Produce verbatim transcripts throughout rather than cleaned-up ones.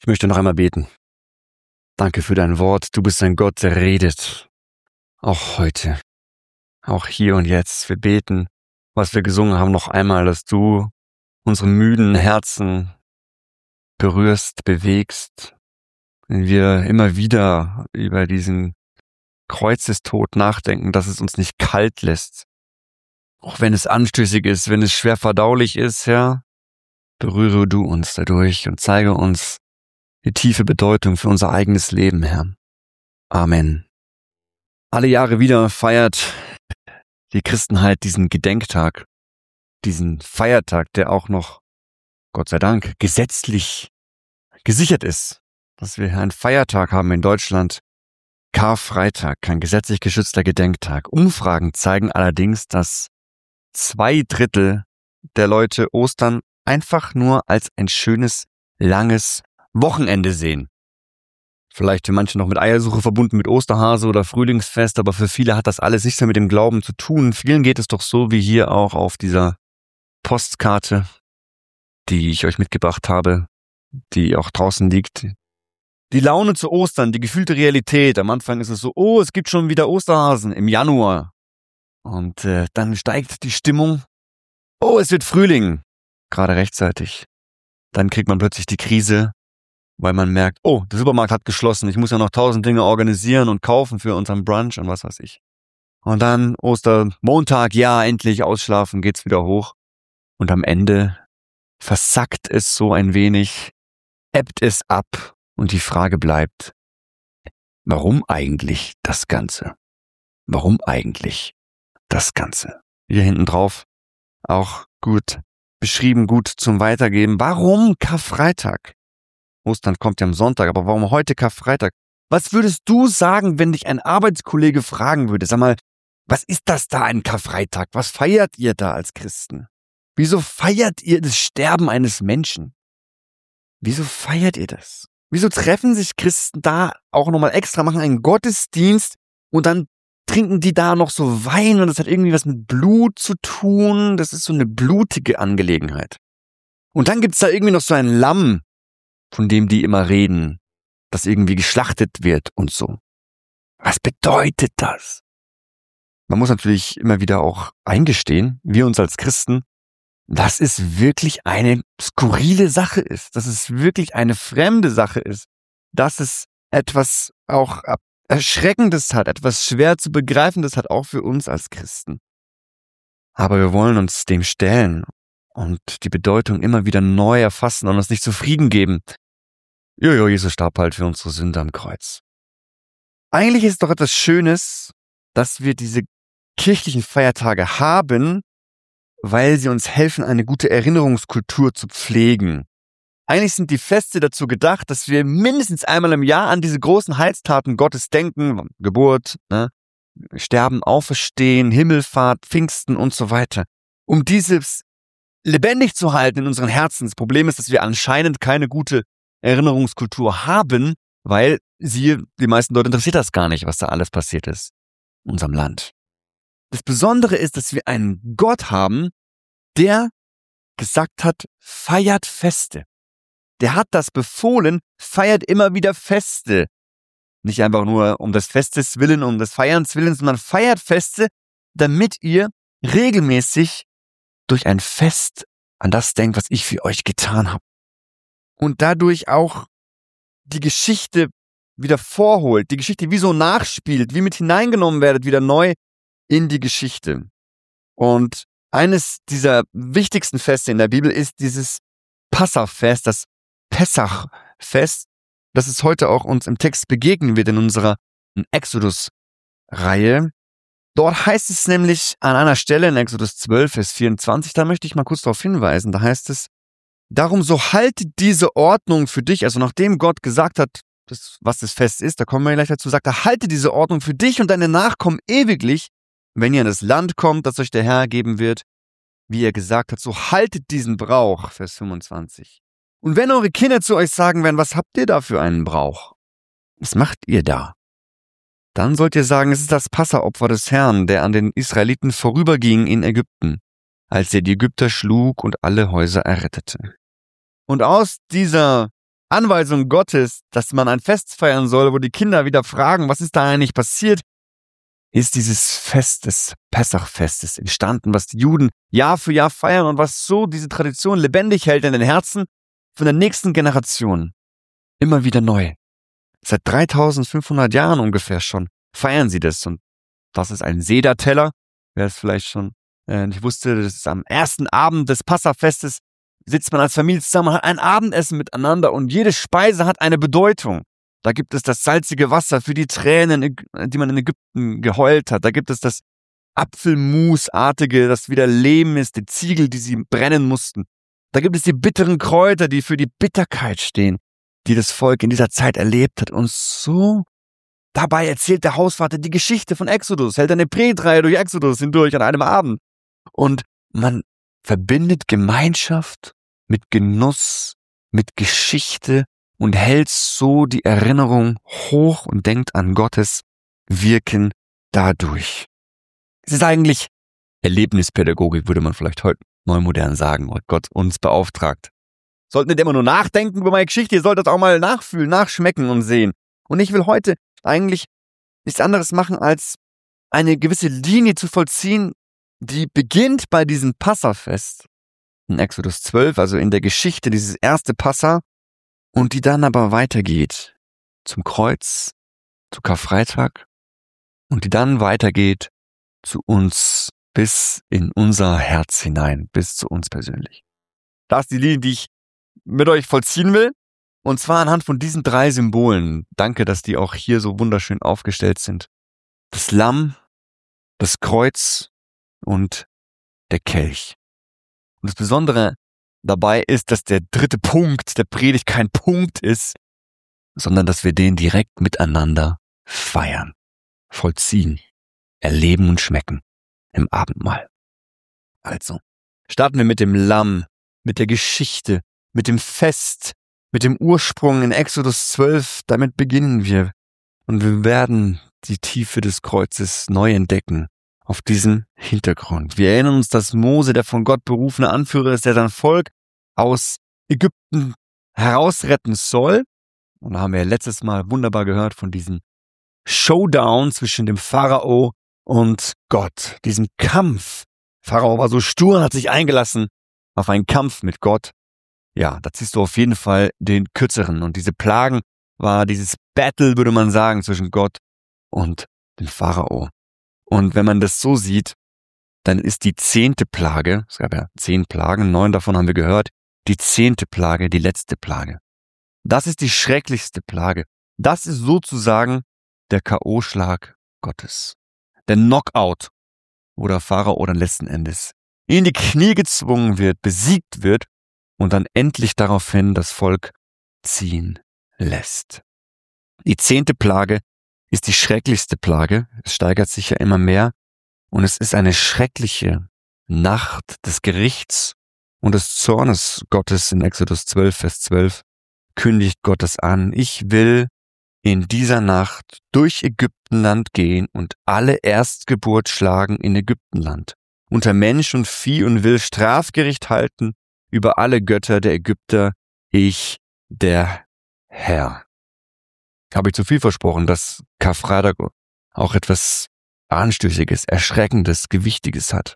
Ich möchte noch einmal beten. Danke für dein Wort. Du bist ein Gott, der redet. Auch heute. Auch hier und jetzt. Wir beten, was wir gesungen haben, noch einmal, dass du unsere müden Herzen berührst, bewegst. Wenn wir immer wieder über diesen Kreuzestod nachdenken, dass es uns nicht kalt lässt. Auch wenn es anstößig ist, wenn es schwer verdaulich ist, Herr, berühre du uns dadurch und zeige uns die tiefe Bedeutung für unser eigenes Leben, Herr. Amen. Alle Jahre wieder feiert die Christenheit diesen Gedenktag, diesen Feiertag, der auch noch, Gott sei Dank, gesetzlich gesichert ist, dass wir einen Feiertag haben in Deutschland, Karfreitag, kein gesetzlich geschützter Gedenktag. Umfragen zeigen allerdings, dass zwei Drittel der Leute Ostern einfach nur als ein schönes, langes Wochenende sehen. Vielleicht für manche noch mit Eiersuche verbunden mit Osterhase oder Frühlingsfest, aber für viele hat das alles nichts mehr mit dem Glauben zu tun. Vielen geht es doch so wie hier auch auf dieser Postkarte, die ich euch mitgebracht habe, die auch draußen liegt. Die Laune zu Ostern, die gefühlte Realität. Am Anfang ist es so, oh, es gibt schon wieder Osterhasen im Januar. Und äh, dann steigt die Stimmung. Oh, es wird Frühling. Gerade rechtzeitig. Dann kriegt man plötzlich die Krise, weil man merkt, oh, der Supermarkt hat geschlossen. Ich muss ja noch tausend Dinge organisieren und kaufen für unseren Brunch und was weiß ich. Und dann Ostermontag, ja, endlich ausschlafen, geht's wieder hoch. Und am Ende versackt es so ein wenig, ebbt es ab. Und die Frage bleibt, warum eigentlich das Ganze? Warum eigentlich das Ganze? Hier hinten drauf auch gut beschrieben, gut zum Weitergeben. Warum Karfreitag? Ostern kommt ja am Sonntag, aber warum heute Karfreitag? Was würdest du sagen, wenn dich ein Arbeitskollege fragen würde? Sag mal, was ist das da ein Karfreitag? Was feiert ihr da als Christen? Wieso feiert ihr das Sterben eines Menschen? Wieso feiert ihr das? Wieso treffen sich Christen da auch nochmal extra, machen einen Gottesdienst und dann trinken die da noch so Wein und das hat irgendwie was mit Blut zu tun. Das ist so eine blutige Angelegenheit. Und dann gibt's da irgendwie noch so ein Lamm, von dem die immer reden, das irgendwie geschlachtet wird und so. Was bedeutet das? Man muss natürlich immer wieder auch eingestehen, wir uns als Christen, dass es wirklich eine skurrile Sache ist, dass es wirklich eine fremde Sache ist, dass es etwas auch Erschreckendes hat, etwas schwer zu begreifendes hat, auch für uns als Christen. Aber wir wollen uns dem stellen und die Bedeutung immer wieder neu erfassen und uns nicht zufrieden geben. Jojo, Jesus starb halt für unsere Sünde am Kreuz. Eigentlich ist es doch etwas Schönes, dass wir diese kirchlichen Feiertage haben, weil sie uns helfen, eine gute Erinnerungskultur zu pflegen. Eigentlich sind die Feste dazu gedacht, dass wir mindestens einmal im Jahr an diese großen Heilstaten Gottes denken, Geburt, ne, Sterben, Auferstehen, Himmelfahrt, Pfingsten und so weiter. Um dieses lebendig zu halten in unseren Herzen. Das Problem ist, dass wir anscheinend keine gute Erinnerungskultur haben, weil sie, die meisten Leute interessiert das gar nicht, was da alles passiert ist in unserem Land. Das Besondere ist, dass wir einen Gott haben, der gesagt hat, feiert Feste. Der hat das befohlen, feiert immer wieder Feste. Nicht einfach nur um des Festes willen, um des Feierns willen, sondern feiert Feste, damit ihr regelmäßig durch ein Fest an das denkt, was ich für euch getan habe. Und dadurch auch die Geschichte wieder vorholt, die Geschichte wie so nachspielt, wie mit hineingenommen werdet, wieder neu in die Geschichte. Und eines dieser wichtigsten Feste in der Bibel ist dieses Passafest, das Pessachfest, das es heute auch uns im Text begegnen wird in unserer Exodus-Reihe. Dort heißt es nämlich an einer Stelle in Exodus zwölf, Vers vierundzwanzig, da möchte ich mal kurz darauf hinweisen, da heißt es, darum so halte diese Ordnung für dich, also nachdem Gott gesagt hat, das, was das Fest ist, da kommen wir gleich dazu, sagt er, halte diese Ordnung für dich und deine Nachkommen ewiglich, wenn ihr in das Land kommt, das euch der Herr geben wird, wie er gesagt hat, so haltet diesen Brauch, Vers fünfundzwanzig. Und wenn eure Kinder zu euch sagen werden, was habt ihr da für einen Brauch? Was macht ihr da? Dann sollt ihr sagen, es ist das Passaopfer des Herrn, der an den Israeliten vorüberging in Ägypten, als er die Ägypter schlug und alle Häuser errettete. Und aus dieser Anweisung Gottes, dass man ein Fest feiern soll, wo die Kinder wieder fragen, was ist da eigentlich passiert, ist dieses Fest des Pessachfestes entstanden, was die Juden Jahr für Jahr feiern und was so diese Tradition lebendig hält in den Herzen von der nächsten Generation. Immer wieder neu. Seit dreitausendfünfhundert Jahren ungefähr schon feiern sie das. Und das ist ein Sederteller. Wer es vielleicht schon äh, nicht wusste, das ist am ersten Abend des Passafestes, sitzt man als Familie zusammen, hat ein Abendessen miteinander und jede Speise hat eine Bedeutung. Da gibt es das salzige Wasser für die Tränen, die man in Ägypten geheult hat. Da gibt es das Apfelmusartige, das wieder Lehm ist, die Ziegel, die sie brennen mussten. Da gibt es die bitteren Kräuter, die für die Bitterkeit stehen, die das Volk in dieser Zeit erlebt hat. Und so dabei erzählt der Hausvater die Geschichte von Exodus, hält eine Predigtreihe durch Exodus hindurch an einem Abend. Und man verbindet Gemeinschaft mit Genuss, mit Geschichte und hält so die Erinnerung hoch und denkt an Gottes Wirken dadurch. Es ist eigentlich Erlebnispädagogik, würde man vielleicht heute neumodern sagen, was Gott uns beauftragt. Sollten nicht immer nur nachdenken über meine Geschichte, ihr solltet auch mal nachfühlen, nachschmecken und sehen. Und ich will heute eigentlich nichts anderes machen, als eine gewisse Linie zu vollziehen, die beginnt bei diesem Passafest in Exodus zwölf, also in der Geschichte dieses erste Passa, und die dann aber weitergeht zum Kreuz, zu Karfreitag und die dann weitergeht zu uns bis in unser Herz hinein, bis zu uns persönlich. Das ist die Linie, die ich mit euch vollziehen will, und zwar anhand von diesen drei Symbolen. Danke, dass die auch hier so wunderschön aufgestellt sind. Das Lamm, das Kreuz und der Kelch. Und das Besondere dabei ist, dass der dritte Punkt der Predigt kein Punkt ist, sondern dass wir den direkt miteinander feiern, vollziehen, erleben und schmecken im Abendmahl. Also, starten wir mit dem Lamm, mit der Geschichte, mit dem Fest, mit dem Ursprung in Exodus zwölf. Damit beginnen wir und wir werden die Tiefe des Kreuzes neu entdecken auf diesem Hintergrund. Wir erinnern uns, dass Mose der von Gott berufene Anführer ist, der sein Volk aus Ägypten herausretten soll. Und da haben wir letztes Mal wunderbar gehört von diesem Showdown zwischen dem Pharao und Gott, diesem Kampf. Pharao war so stur und hat sich eingelassen auf einen Kampf mit Gott. Ja, da ziehst du auf jeden Fall den kürzeren. Und diese Plagen war dieses Battle, würde man sagen, zwischen Gott und dem Pharao. Und wenn man das so sieht, dann ist die zehnte Plage, es gab ja zehn Plagen, neun davon haben wir gehört, die zehnte Plage, die letzte Plage. Das ist die schrecklichste Plage. Das ist sozusagen der K O-Schlag Gottes. Der Knockout, wo der Pharao dann letzten Endes in die Knie gezwungen wird, besiegt wird und dann endlich daraufhin das Volk ziehen lässt. Die zehnte Plage ist die schrecklichste Plage. Es steigert sich ja immer mehr und es ist eine schreckliche Nacht des Gerichts und des Zornes Gottes. In Exodus zwölf, Vers zwölf kündigt Gott es an: Ich will in dieser Nacht durch Ägyptenland gehen und alle Erstgeburt schlagen in Ägyptenland, unter Mensch und Vieh, und will Strafgericht halten über alle Götter der Ägypter, ich, der Herr. Habe ich zu viel versprochen, dass Karfreitag auch etwas Anstößiges, Erschreckendes, Gewichtiges hat.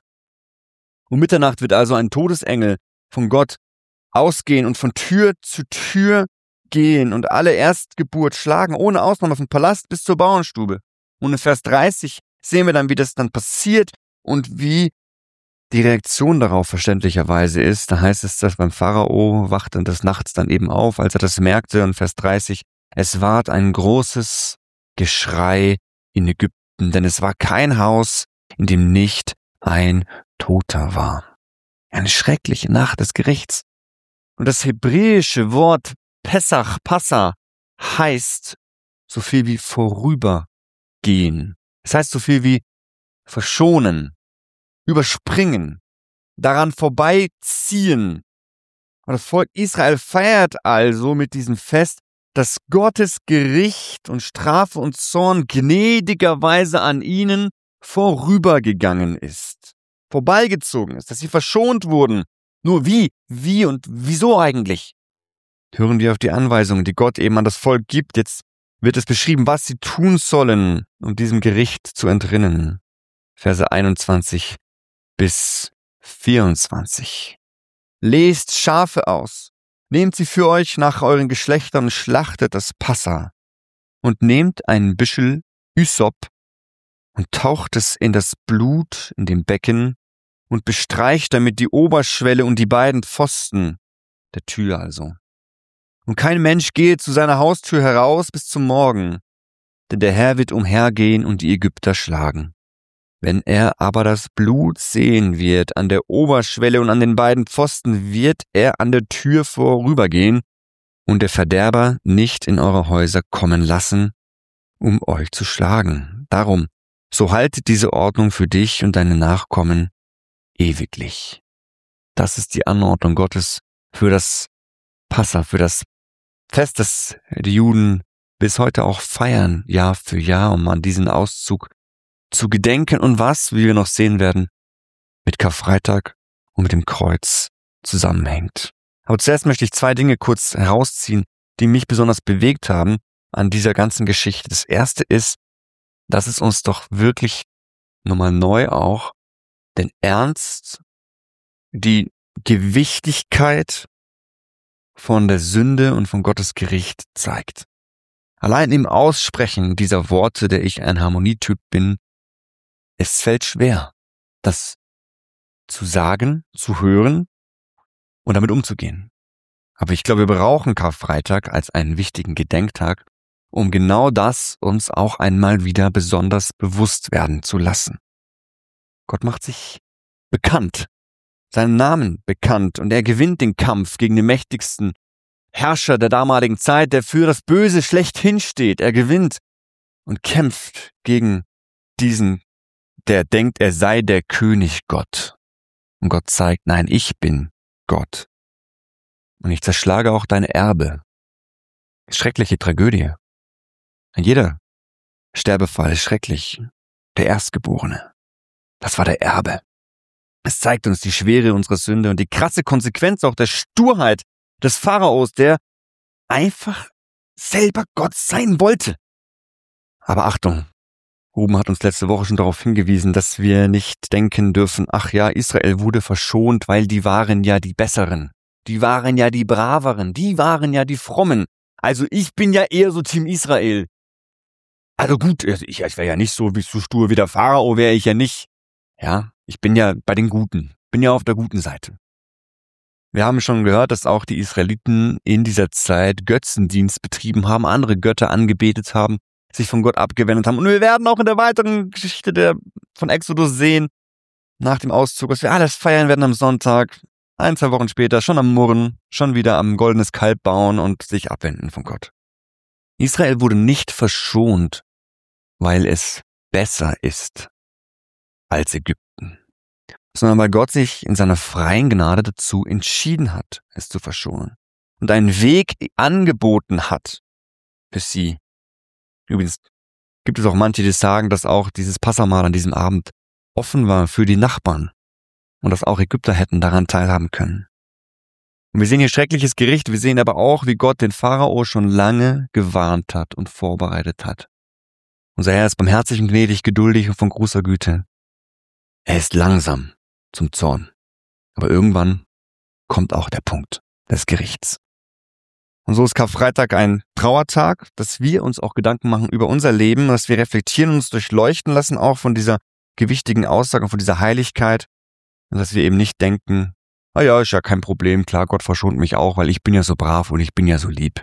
Um Mitternacht wird also ein Todesengel von Gott ausgehen und von Tür zu Tür gehen und alle Erstgeburt schlagen, ohne Ausnahme, vom Palast bis zur Bauernstube. Und in Vers dreißig sehen wir dann, wie das dann passiert und wie die Reaktion darauf verständlicherweise ist. Da heißt es, dass beim Pharao wachte des Nachts dann eben auf, als er das merkte. Und Vers dreißig, es ward ein großes Geschrei in Ägypten, denn es war kein Haus, in dem nicht ein Toter war. Eine schreckliche Nacht des Gerichts. Und das hebräische Wort Pessach, Passa, heißt so viel wie vorübergehen. Es heißt so viel wie verschonen, überspringen, daran vorbeiziehen. Und das Volk Israel feiert also mit diesem Fest, dass Gottes Gericht und Strafe und Zorn gnädigerweise an ihnen vorübergegangen ist, vorbeigezogen ist, dass sie verschont wurden. Nur wie, wie und wieso eigentlich? hören wir auf die Anweisungen, die Gott eben an das Volk gibt. Jetzt wird es beschrieben, was sie tun sollen, um diesem Gericht zu entrinnen. Verse einundzwanzig bis vierundzwanzig. Lest Schafe aus, nehmt sie für euch nach euren Geschlechtern und schlachtet das Passa und nehmt ein Büschel Hyssop und taucht es in das Blut in dem Becken und bestreicht damit die Oberschwelle und die beiden Pfosten der Tür also. Und kein Mensch gehe zu seiner Haustür heraus bis zum Morgen, denn der Herr wird umhergehen und die Ägypter schlagen. Wenn er aber das Blut sehen wird an der Oberschwelle und an den beiden Pfosten, wird er an der Tür vorübergehen und der Verderber nicht in eure Häuser kommen lassen, um euch zu schlagen. Darum, so haltet diese Ordnung für dich und deine Nachkommen ewiglich. Das ist die Anordnung Gottes für das Passa, für das Fest, das die Juden bis heute auch feiern, Jahr für Jahr, um an diesen Auszug zu gedenken und was, wie wir noch sehen werden, mit Karfreitag und mit dem Kreuz zusammenhängt. Aber zuerst möchte ich zwei Dinge kurz herausziehen, die mich besonders bewegt haben an dieser ganzen Geschichte. Das erste ist, dass es uns doch wirklich nochmal neu auch den Ernst, die Gewichtigkeit von der Sünde und von Gottes Gericht zeigt. Allein im Aussprechen dieser Worte, der ich ein Harmonietyp bin, es fällt schwer, das zu sagen, zu hören und damit umzugehen. Aber ich glaube, wir brauchen Karfreitag als einen wichtigen Gedenktag, um genau das uns auch einmal wieder besonders bewusst werden zu lassen. Gott macht sich bekannt, seinen Namen bekannt, und er gewinnt den Kampf gegen den mächtigsten Herrscher der damaligen Zeit, der für das Böse schlechthin steht. Er gewinnt und kämpft gegen diesen, der denkt, er sei der König Gott. Und Gott zeigt, nein, ich bin Gott. Und ich zerschlage auch deine Erbe. Schreckliche Tragödie. Jeder Sterbefall ist schrecklich. Der Erstgeborene. Das war der Erbe. Es zeigt uns die Schwere unserer Sünde und die krasse Konsequenz auch der Sturheit des Pharaos, der einfach selber Gott sein wollte. Aber Achtung, Ruben hat uns letzte Woche schon darauf hingewiesen, dass wir nicht denken dürfen, ach ja, Israel wurde verschont, weil die waren ja die Besseren. Die waren ja die Braveren, die waren ja die Frommen. Also ich bin ja eher so Team Israel. Also gut, ich, ich wäre ja nicht so, wie so stur wie der Pharao, wäre ich ja nicht. Ja, ich bin ja bei den Guten, bin ja auf der guten Seite. Wir haben schon gehört, dass auch die Israeliten in dieser Zeit Götzendienst betrieben haben, andere Götter angebetet haben, sich von Gott abgewendet haben. Und wir werden auch in der weiteren Geschichte der, von Exodus sehen, nach dem Auszug, dass wir alles feiern werden am Sonntag, ein, zwei Wochen später schon am Murren, schon wieder am goldenes Kalb bauen und sich abwenden von Gott. Israel wurde nicht verschont, weil es besser ist als Ägypten, sondern weil Gott sich in seiner freien Gnade dazu entschieden hat, es zu verschonen und einen Weg angeboten hat für sie. Übrigens gibt es auch manche, die sagen, dass auch dieses Passamahl an diesem Abend offen war für die Nachbarn und dass auch Ägypter hätten daran teilhaben können. Und wir sehen hier schreckliches Gericht, wir sehen aber auch, wie Gott den Pharao schon lange gewarnt hat und vorbereitet hat. Unser Herr ist barmherzig und gnädig, geduldig und von großer Güte. Er ist langsam zum Zorn, aber irgendwann kommt auch der Punkt des Gerichts. Und so ist Karfreitag ein Trauertag, dass wir uns auch Gedanken machen über unser Leben, dass wir reflektieren und uns durchleuchten lassen, auch von dieser gewichtigen Aussage, von dieser Heiligkeit, und dass wir eben nicht denken, ah ja, ist ja kein Problem, klar, Gott verschont mich auch, weil ich bin ja so brav und ich bin ja so lieb.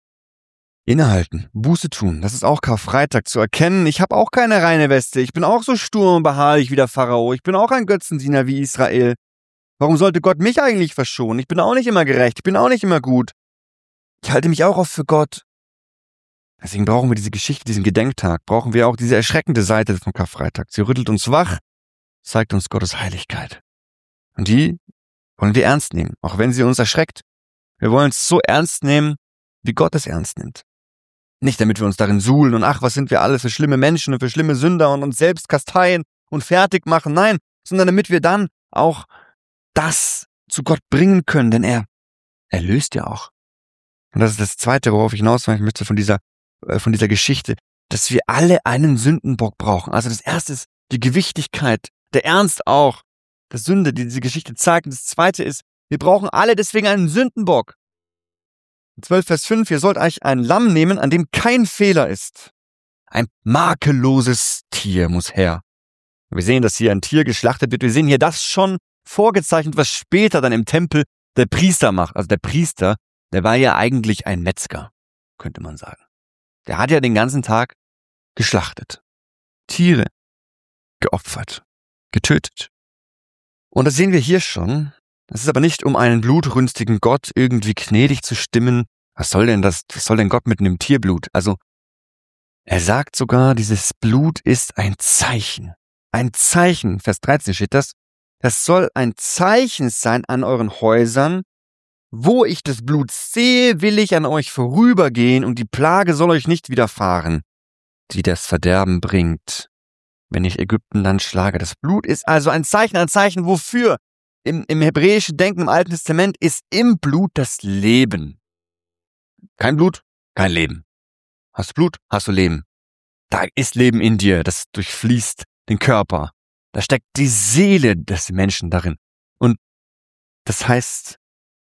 Innehalten, Buße tun, das ist auch Karfreitag, zu erkennen, ich habe auch keine reine Weste, ich bin auch so stur und beharrlich wie der Pharao, ich bin auch ein Götzendiener wie Israel. Warum sollte Gott mich eigentlich verschonen? Ich bin auch nicht immer gerecht, ich bin auch nicht immer gut. Ich halte mich auch oft für Gott. Deswegen brauchen wir diese Geschichte, diesen Gedenktag, brauchen wir auch diese erschreckende Seite von Karfreitag. Sie rüttelt uns wach, zeigt uns Gottes Heiligkeit. Und die wollen wir ernst nehmen, auch wenn sie uns erschreckt. Wir wollen es so ernst nehmen, wie Gott es ernst nimmt. Nicht damit wir uns darin suhlen und ach, was sind wir alle für schlimme Menschen und für schlimme Sünder und uns selbst kasteien und fertig machen. Nein, sondern damit wir dann auch das zu Gott bringen können, denn er erlöst ja auch. und das ist das Zweite, worauf ich hinaus möchte von dieser, äh, von dieser Geschichte, dass wir alle einen Sündenbock brauchen. Also das Erste ist die Gewichtigkeit, der Ernst auch, der Sünde, die diese Geschichte zeigt. Und das Zweite ist, wir brauchen alle deswegen einen Sündenbock. zwölf Vers fünf, ihr sollt euch ein Lamm nehmen, an dem kein Fehler ist. Ein makelloses Tier muss her. Wir sehen, dass hier ein Tier geschlachtet wird. Wir sehen hier das schon vorgezeichnet, was später dann im Tempel der Priester macht. Also der Priester, der war ja eigentlich ein Metzger, könnte man sagen. Der hat ja den ganzen Tag geschlachtet. Tiere geopfert, getötet. Und das sehen wir hier schon. Es ist aber nicht, um einen blutrünstigen Gott irgendwie gnädig zu stimmen. Was soll denn das? Was soll denn Gott mit einem Tierblut? Also, er sagt sogar, dieses Blut ist ein Zeichen. Ein Zeichen, Vers dreizehn steht das. Das soll ein Zeichen sein an euren Häusern. Wo ich das Blut sehe, will ich an euch vorübergehen und die Plage soll euch nicht widerfahren, die das Verderben bringt, wenn ich Ägypten dann schlage. Das Blut ist also ein Zeichen, ein Zeichen wofür? Im, im hebräischen Denken im Alten Testament ist im Blut das Leben. Kein Blut, kein Leben. Hast du Blut, hast du Leben. Da ist Leben in dir, das durchfließt den Körper. Da steckt die Seele des Menschen darin. Und das heißt,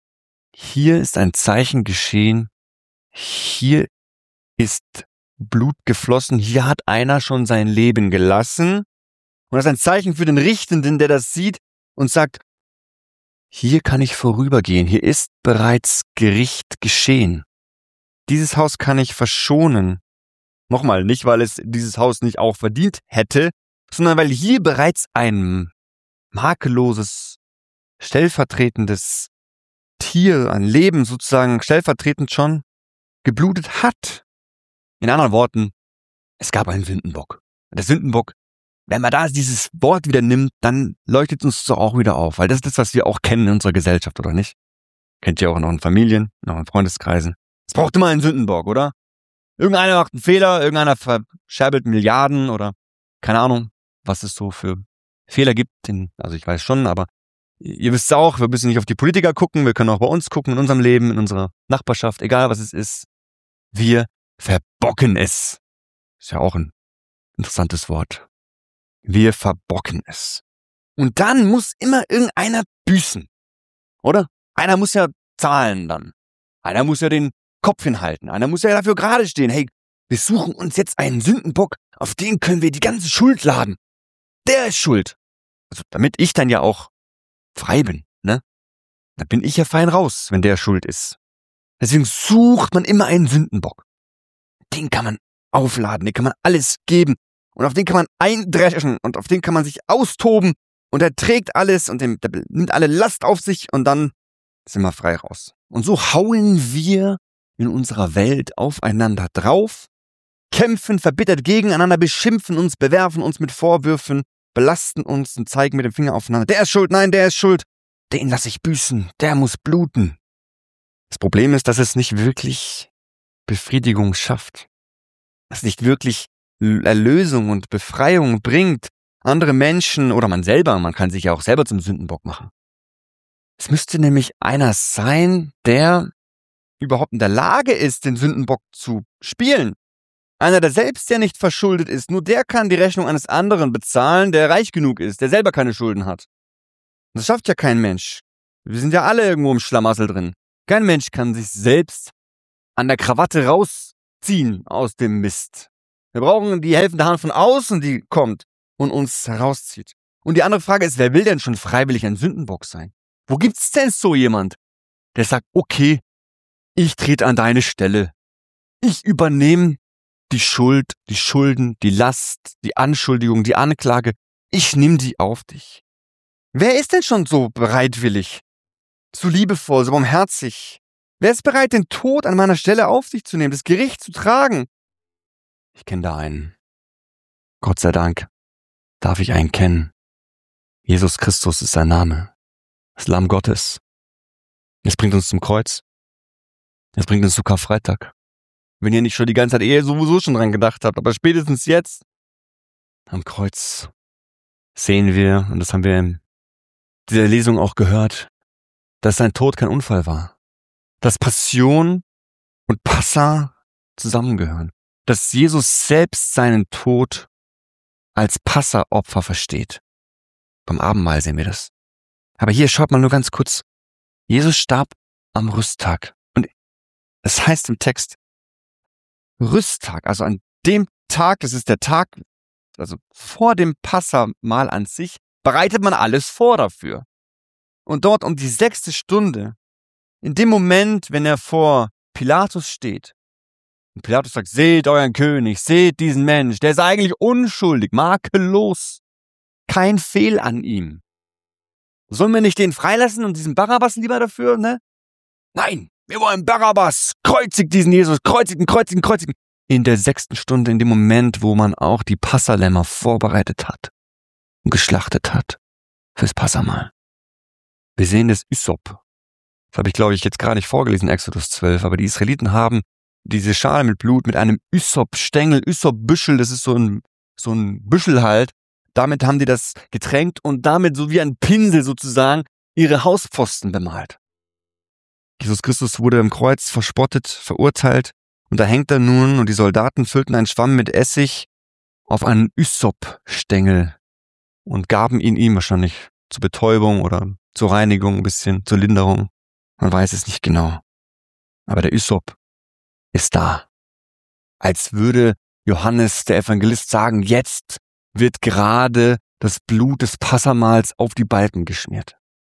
hier ist ein Zeichen geschehen, hier ist Blut geflossen, hier hat einer schon sein Leben gelassen. Und das ist ein Zeichen für den Richtenden, der das sieht und sagt, hier kann ich vorübergehen, hier ist bereits Gericht geschehen. Dieses Haus kann ich verschonen. Nochmal, nicht weil es dieses Haus nicht auch verdient hätte, sondern weil hier bereits ein makelloses, stellvertretendes Tier, ein Leben sozusagen stellvertretend schon geblutet hat. In anderen Worten, es gab einen Sündenbock. Der Sündenbock, wenn man da dieses Wort wieder nimmt, dann leuchtet uns das auch wieder auf, weil das ist das, was wir auch kennen in unserer Gesellschaft, oder nicht? Kennt ihr auch noch in Familien, noch in Freundeskreisen. Es braucht immer einen Sündenbock, oder? Irgendeiner macht einen Fehler, irgendeiner verscherbelt Milliarden oder keine Ahnung, was es so für Fehler gibt. Also ich weiß schon, aber ihr wisst es auch, wir müssen nicht auf die Politiker gucken, wir können auch bei uns gucken, in unserem Leben, in unserer Nachbarschaft, egal was es ist. Wir verbocken es. Ist ja auch ein interessantes Wort. Wir verbocken es. Und dann muss immer irgendeiner büßen, oder? Einer muss ja zahlen dann. Einer muss ja den Kopf hinhalten. Einer muss ja dafür gerade stehen. Hey, wir suchen uns jetzt einen Sündenbock, auf den können wir die ganze Schuld laden. Der ist schuld. Also damit ich dann ja auch frei bin, ne? Dann bin ich ja fein raus, wenn der schuld ist. Deswegen sucht man immer einen Sündenbock. Den kann man aufladen, den kann man alles geben und auf den kann man eindreschen und auf den kann man sich austoben und er trägt alles und der nimmt alle Last auf sich und dann sind wir frei raus. Und so hauen wir in unserer Welt aufeinander drauf, kämpfen verbittert gegeneinander, beschimpfen uns, bewerfen uns mit Vorwürfen, belasten uns und zeigen mit dem Finger aufeinander. Der ist schuld, nein, der ist schuld. Den lasse ich büßen, der muss bluten. Das Problem ist, dass es nicht wirklich Befriedigung schafft. Dass es nicht wirklich Erlösung und Befreiung bringt. Andere Menschen oder man selber, man kann sich ja auch selber zum Sündenbock machen. Es müsste nämlich einer sein, der überhaupt in der Lage ist, den Sündenbock zu spielen. Einer, der selbst ja nicht verschuldet ist, nur der kann die Rechnung eines anderen bezahlen, der reich genug ist, der selber keine Schulden hat. Das schafft ja kein Mensch. Wir sind ja alle irgendwo im Schlamassel drin. Kein Mensch kann sich selbst an der Krawatte rausziehen aus dem Mist. Wir brauchen die helfende Hand von außen, die kommt und uns herauszieht. Und die andere Frage ist, wer will denn schon freiwillig ein Sündenbock sein? Wo gibt's denn so jemand, der sagt, okay, ich trete an deine Stelle. Ich übernehme die Schuld, die Schulden, die Last, die Anschuldigung, die Anklage. Ich nehme die auf dich. Wer ist denn schon so bereitwillig, so liebevoll, so barmherzig? Wer ist bereit, den Tod an meiner Stelle auf sich zu nehmen, das Gericht zu tragen? Ich kenne da einen. Gott sei Dank darf ich einen kennen. Jesus Christus ist sein Name. Das Lamm Gottes. Es bringt uns zum Kreuz. Es bringt uns zu Karfreitag. Wenn ihr nicht schon die ganze Zeit eh sowieso schon dran gedacht habt, aber spätestens jetzt am Kreuz sehen wir, und das haben wir in dieser Lesung auch gehört, dass sein Tod kein Unfall war. Dass Passion und Passa zusammengehören. Dass Jesus selbst seinen Tod als Passaopfer versteht. Beim Abendmahl sehen wir das. Aber hier schaut mal nur ganz kurz. Jesus starb am Rüsttag. Und es heißt im Text Rüsttag, also an dem Tag, das ist der Tag, also vor dem Passamahl an sich, bereitet man alles vor dafür. Und dort um die sechste Stunde, in dem Moment, wenn er vor Pilatus steht, und Pilatus sagt, seht euren König, seht diesen Mensch, der ist eigentlich unschuldig, makellos, kein Fehl an ihm. Sollen wir nicht den freilassen und diesen Barabbas lieber dafür, ne? Nein, wir wollen Barabbas, kreuzigt diesen Jesus, kreuzigen, kreuzigen, kreuzigen. In der sechsten Stunde, in dem Moment, wo man auch die Passalämmer vorbereitet hat und geschlachtet hat fürs Passamahl. Wir sehen das Ysop. Das habe ich, glaube ich, jetzt gerade nicht vorgelesen, Exodus zwölf, aber die Israeliten haben diese Schale mit Blut mit einem Ysop-Stängel, Ysop-Büschel, das ist so ein, so ein Büschel halt. Damit haben die das getränkt und damit so wie ein Pinsel sozusagen ihre Hauspfosten bemalt. Jesus Christus wurde im Kreuz verspottet, verurteilt und da hängt er nun und die Soldaten füllten einen Schwamm mit Essig auf einen Ysop-Stängel und gaben ihn ihm wahrscheinlich zur Betäubung oder zur Reinigung ein bisschen, zur Linderung. Man weiß es nicht genau. Aber der Ysop ist da. Als würde Johannes, der Evangelist, sagen, jetzt wird gerade das Blut des Passamahls auf die Balken geschmiert.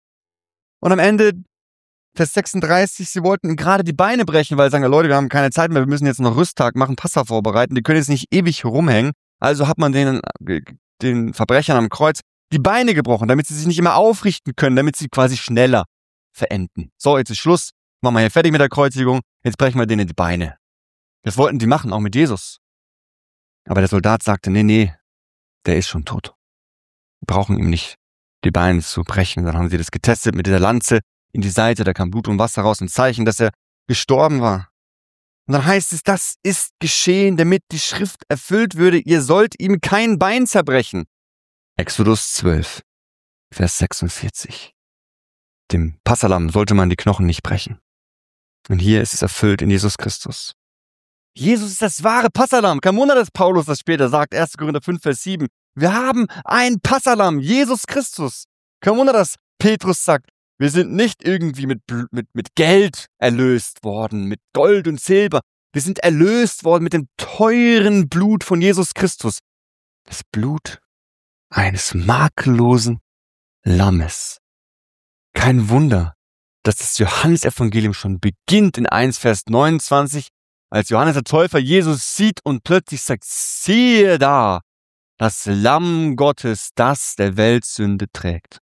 Und am Ende, Vers sechsunddreißig, sie wollten ihm gerade die Beine brechen, weil sie sagen, Leute, wir haben keine Zeit mehr, wir müssen jetzt noch Rüsttag machen, Passa vorbereiten, die können jetzt nicht ewig rumhängen. Also hat man den, den Verbrechern am Kreuz die Beine gebrochen, damit sie sich nicht immer aufrichten können, damit sie quasi schneller verenden. So, jetzt ist Schluss, machen wir hier fertig mit der Kreuzigung, jetzt brechen wir denen die Beine. Das wollten die machen, auch mit Jesus. Aber der Soldat sagte, nee, nee, der ist schon tot. Wir brauchen ihm nicht die Beine zu brechen. Dann haben sie das getestet mit dieser Lanze in die Seite, da kam Blut und Wasser raus, ein Zeichen, dass er gestorben war. Und dann heißt es, das ist geschehen, damit die Schrift erfüllt würde, ihr sollt ihm kein Bein zerbrechen. Exodus zwölf, Vers sechsundvierzig. Dem Passalam sollte man die Knochen nicht brechen. Und hier ist es erfüllt in Jesus Christus. Jesus ist das wahre Passalam. Kein Wunder, dass Paulus das später sagt, erster Korinther fünf, Vers sieben. Wir haben ein Passalam, Jesus Christus. Kein Wunder, dass Petrus sagt, wir sind nicht irgendwie mit, mit, mit Geld erlöst worden, mit Gold und Silber. Wir sind erlöst worden mit dem teuren Blut von Jesus Christus. Das Blut eines makellosen Lammes. Kein Wunder, dass das Johannesevangelium schon beginnt in eins, Vers neunundzwanzig, als Johannes der Täufer Jesus sieht und plötzlich sagt, siehe da, das Lamm Gottes, das der Welt Sünde trägt.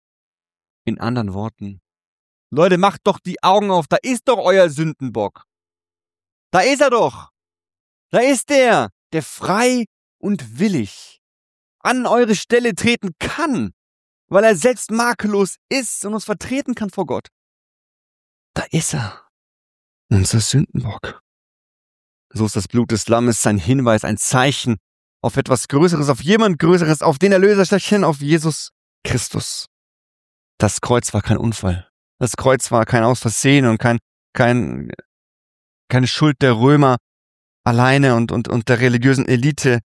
In anderen Worten, Leute, macht doch die Augen auf, da ist doch euer Sündenbock. Da ist er doch. Da ist der, der frei und willig an eure Stelle treten kann, weil er selbst makellos ist und uns vertreten kann vor Gott. Da ist er, unser Sündenbock. So ist das Blut des Lammes ein Hinweis, ein Zeichen auf etwas Größeres, auf jemand Größeres, auf den Erlöser schlechthin, auf Jesus Christus. Das Kreuz war kein Unfall. Das Kreuz war kein Aus Versehen und kein, kein, keine Schuld der Römer alleine und, und, und der religiösen Elite.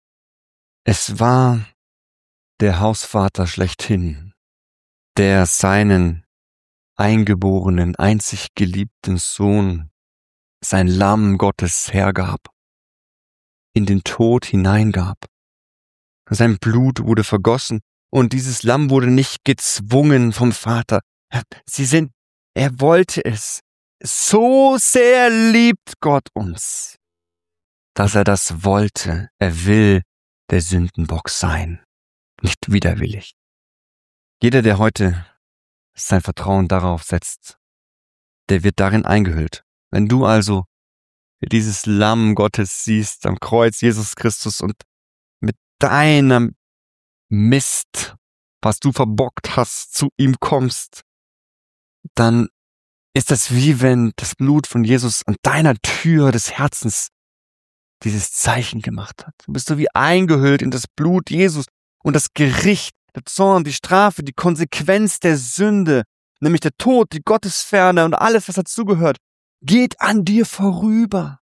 Es war der Hausvater schlechthin, der seinen eingeborenen, einzig geliebten Sohn, sein Lamm Gottes hergab, in den Tod hineingab. Sein Blut wurde vergossen und dieses Lamm wurde nicht gezwungen vom Vater. Sie sind, er wollte es. So sehr liebt Gott uns, dass er das wollte. Er will der Sündenbock sein, nicht widerwillig. Jeder, der heute sein Vertrauen darauf setzt, der wird darin eingehüllt. Wenn du also dieses Lamm Gottes siehst am Kreuz, Jesus Christus, und mit deinem Mist, was du verbockt hast, zu ihm kommst, dann ist das wie wenn das Blut von Jesus an deiner Tür des Herzens dieses Zeichen gemacht hat. Du bist so wie eingehüllt in das Blut Jesus und das Gericht, der Zorn, die Strafe, die Konsequenz der Sünde, nämlich der Tod, die Gottesferne und alles, was dazugehört, geht an dir vorüber.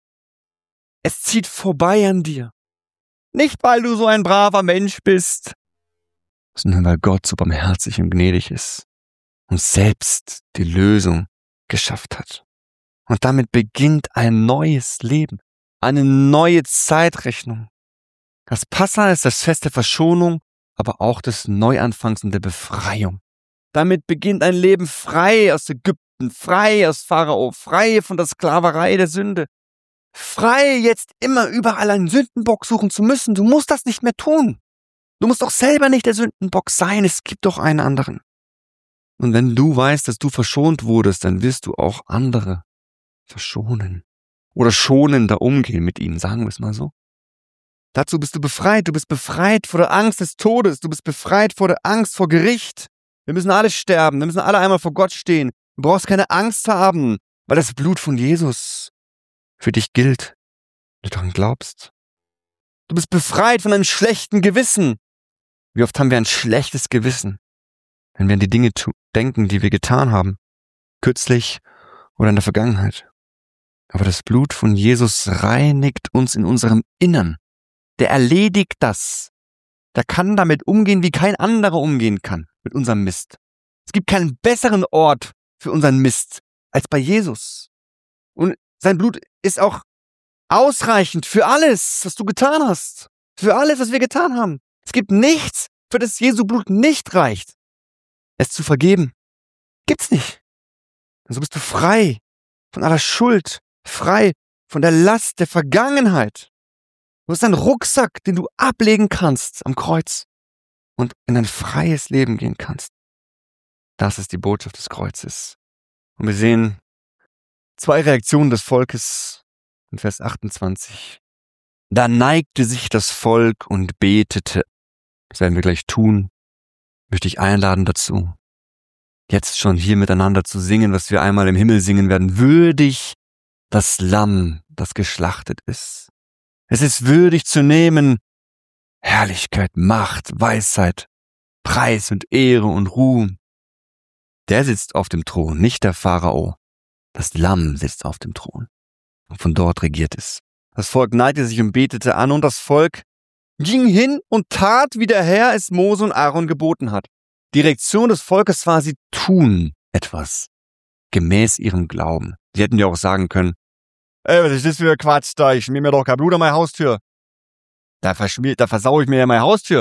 Es zieht vorbei an dir. Nicht, weil du so ein braver Mensch bist, sondern weil Gott so barmherzig und gnädig ist und selbst die Lösung geschafft hat. Und damit beginnt ein neues Leben, eine neue Zeitrechnung. Das Passa ist das Fest der Verschonung, aber auch des Neuanfangs und der Befreiung. Damit beginnt ein Leben frei aus Ägypten, frei aus Pharao, frei von der Sklaverei der Sünde. Frei, jetzt immer überall einen Sündenbock suchen zu müssen. Du musst das nicht mehr tun. Du musst doch selber nicht der Sündenbock sein. Es gibt doch einen anderen. Und wenn du weißt, dass du verschont wurdest, dann wirst du auch andere verschonen. Oder schonender umgehen mit ihnen, sagen wir es mal so. Dazu bist du befreit. Du bist befreit vor der Angst des Todes. Du bist befreit vor der Angst vor Gericht. Wir müssen alle sterben. Wir müssen alle einmal vor Gott stehen. Du brauchst keine Angst haben, weil das Blut von Jesus für dich gilt, wenn du daran glaubst. Du bist befreit von einem schlechten Gewissen. Wie oft haben wir ein schlechtes Gewissen, wenn wir an die Dinge tu- denken, die wir getan haben, kürzlich oder in der Vergangenheit. Aber das Blut von Jesus reinigt uns in unserem Innern. Der erledigt das. Der kann damit umgehen, wie kein anderer umgehen kann mit unserem Mist. Es gibt keinen besseren Ort für unseren Mist als bei Jesus. Und sein Blut ist auch ausreichend für alles, was du getan hast. Für alles, was wir getan haben. Es gibt nichts, für das Jesu Blut nicht reicht. Es zu vergeben, gibt's nicht. Und so bist du frei von aller Schuld, frei von der Last der Vergangenheit. Du hast einen Rucksack, den du ablegen kannst am Kreuz und in ein freies Leben gehen kannst. Das ist die Botschaft des Kreuzes. Und wir sehen zwei Reaktionen des Volkes in Vers achtundzwanzig. Da neigte sich das Volk und betete. Das werden wir gleich tun. Möchte ich einladen dazu, jetzt schon hier miteinander zu singen, was wir einmal im Himmel singen werden. Würdig das Lamm, das geschlachtet ist. Es ist würdig zu nehmen Herrlichkeit, Macht, Weisheit, Preis und Ehre und Ruhm. Der sitzt auf dem Thron, nicht der Pharao. Das Lamm sitzt auf dem Thron. Und von dort regiert es. Das Volk neigte sich und betete an, und das Volk ging hin und tat, wie der Herr es Mose und Aaron geboten hat. Die Reaktion des Volkes war, sie tun etwas gemäß ihrem Glauben. Sie hätten ja auch sagen können, ey, was ist das für ein Quatsch da? Ich schmier mir doch kein Blut an meine Haustür. Da, verschmier, da versau ich mir ja meine Haustür.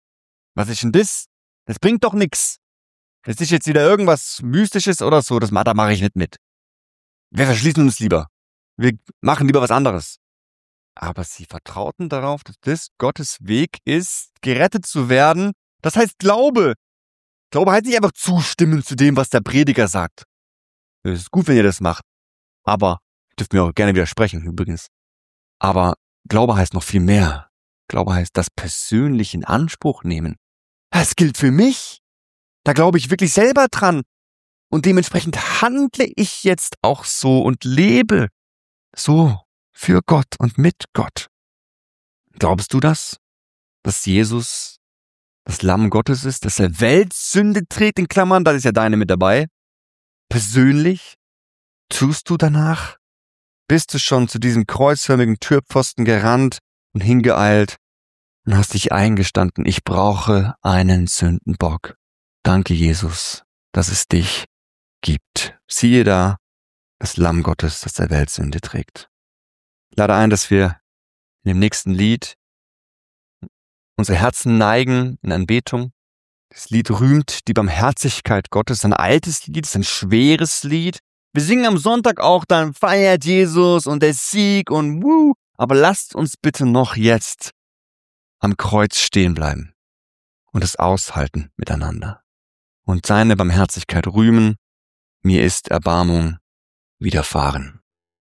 Was ist denn das? Das bringt doch nix. Das ist jetzt wieder irgendwas Mystisches oder so, das, da mache ich nicht mit. Wir verschließen uns lieber. Wir machen lieber was anderes. Aber sie vertrauten darauf, dass das Gottes Weg ist, gerettet zu werden. Das heißt Glaube. Glaube heißt nicht einfach zustimmen zu dem, was der Prediger sagt. Es ist gut, wenn ihr das macht. Aber, ihr dürft mir auch gerne widersprechen, übrigens. Aber Glaube heißt noch viel mehr. Glaube heißt das persönlich in Anspruch nehmen. Das gilt für mich. Da glaube ich wirklich selber dran. Und dementsprechend handle ich jetzt auch so und lebe so für Gott und mit Gott. Glaubst du das? Dass Jesus das Lamm Gottes ist, dass er Weltsünde trägt, in Klammern, da ist ja deine mit dabei. Persönlich? Tust du danach? Bist du schon zu diesem kreuzförmigen Türpfosten gerannt und hingeeilt und hast dich eingestanden, ich brauche einen Sündenbock. Danke, Jesus, dass es dich gibt. Siehe da, das Lamm Gottes, das der Weltsünde trägt. Ich lade ein, dass wir in dem nächsten Lied unsere Herzen neigen in Anbetung. Das Lied rühmt die Barmherzigkeit Gottes. Ein altes Lied, ist ein schweres Lied. Wir singen am Sonntag auch, dann feiert Jesus und der Sieg und wuh. Aber lasst uns bitte noch jetzt am Kreuz stehen bleiben und es aushalten miteinander. Und seine Barmherzigkeit rühmen. Mir ist Erbarmung widerfahren.